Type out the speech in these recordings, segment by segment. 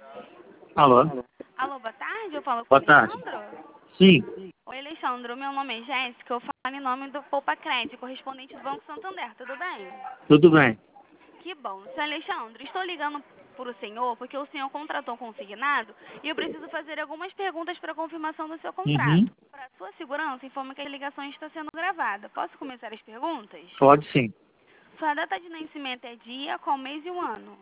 Alô? Alô, boa tarde, eu falo com o Boa tarde. Alexandro. Sim, Oi, Alexandro, meu nome é Jéssica, eu falo em nome do Poupa Crédito, correspondente do Banco Santander, tudo bem? tudo bem. Que bom. Seu Alexandre, estou ligando para o senhor porque o senhor contratou consignado e eu preciso fazer algumas perguntas para confirmação do seu Uhum. contrato. Para sua segurança, informa que a ligação está sendo gravada. Posso começar as perguntas? Pode sim. Sua data de nascimento é dia, qual mês e o ano?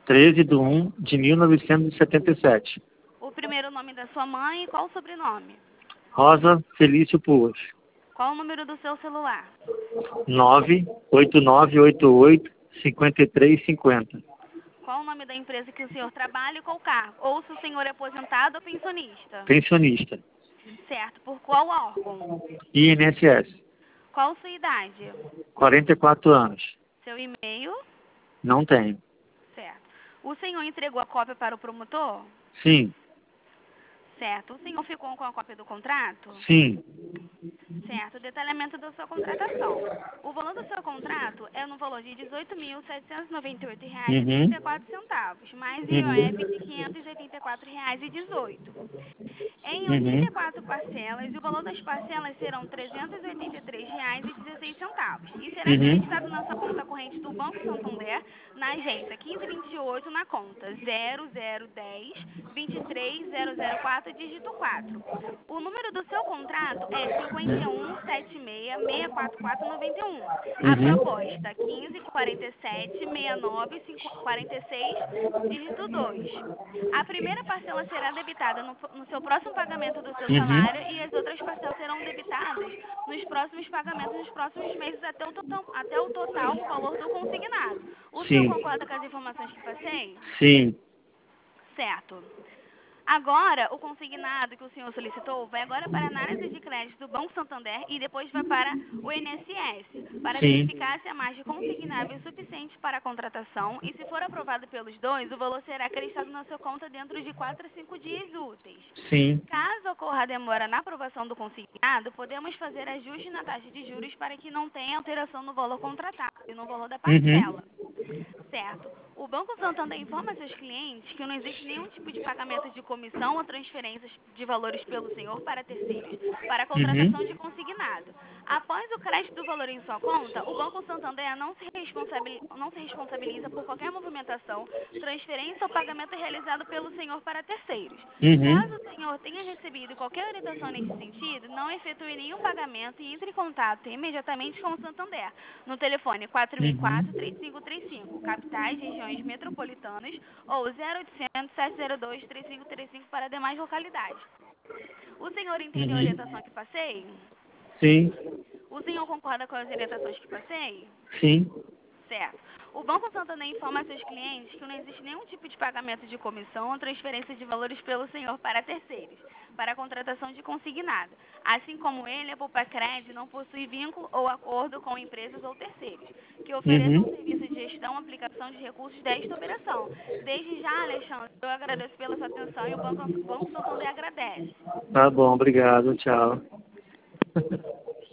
13/1/1977. O primeiro nome da sua mãe e qual o sobrenome? Rosa Felício Puas. Qual o número do seu celular? 98988-5350. Qual o nome da empresa que o senhor trabalha e qual cargo? Ou se o senhor é aposentado ou pensionista? Pensionista. Certo. Por qual órgão? INSS. Qual sua idade? 44 anos. Seu e-mail? Não tenho. Certo. O senhor entregou a cópia para o promotor? Sim, Certo. O senhor ficou com a cópia do contrato? sim. Certo. Detalhamento da sua contratação. O valor do seu contrato é no valor de R$ 18.798,34, Uhum. mais Uhum. IOF de R$ 584,18. Em Uhum. 84 parcelas, o valor das parcelas serão R$ 383,16 e será Uhum. creditado na sua conta corrente do Banco Santander, na agência 1528, na conta 0010-23004, dígito 4. O número do seu contrato é 5176-64491. A Uhum. proposta 1547-6946, dígito 2. A primeira parcela será debitada no seu próximo pagamento do seu Uhum. salário e as outras parcelas serão debitadas nos próximos pagamentos nos próximos meses até o total valor do consignado. O senhor Sim, concorda com as informações que passei? sim. Certo. Agora, o consignado que o senhor solicitou vai agora para a análise de crédito do Banco Santander e depois vai para o INSS, para Sim. verificar se a margem consignável é suficiente para a contratação e, se for aprovado pelos dois, o valor será acreditado na sua conta dentro de 4 a 5 dias úteis. Sim. Caso ocorra demora na aprovação do consignado, podemos fazer ajuste na taxa de juros para que não tenha alteração no valor contratado e no valor da Uhum. parcela. Certo. O Banco Santander informa a seus clientes que não existe nenhum tipo de pagamento de comissão ou transferências de valores pelo senhor para terceiros, para a Uhum. contratação de consignado. Após o crédito do valor em sua conta, o Banco Santander não se responsabiliza por qualquer movimentação, transferência ou pagamento realizado pelo senhor para terceiros. Uhum. Caso o senhor tenha recebido qualquer orientação nesse sentido, não efetue nenhum pagamento e entre em contato imediatamente com o Santander, no telefone Uhum. 4004-3535, capitais, regiões metropolitanas, ou 0800-702-3535 para demais localidades. O senhor entendeu a Uhum. orientação que passei? Sim, O senhor concorda com as orientações que passei? sim. Certo. O Banco Santander informa a seus clientes que não existe nenhum tipo de pagamento de comissão ou transferência de valores pelo senhor para terceiros, para a contratação de consignado. Assim como ele, a Poupa Crédito não possui vínculo ou acordo com empresas ou terceiros, que ofereçam Uhum. serviço de gestão e aplicação de recursos desta operação. Desde já, Alexandre, eu agradeço pela sua atenção e o Banco Santander agradece. Tá bom, obrigado. Tchau.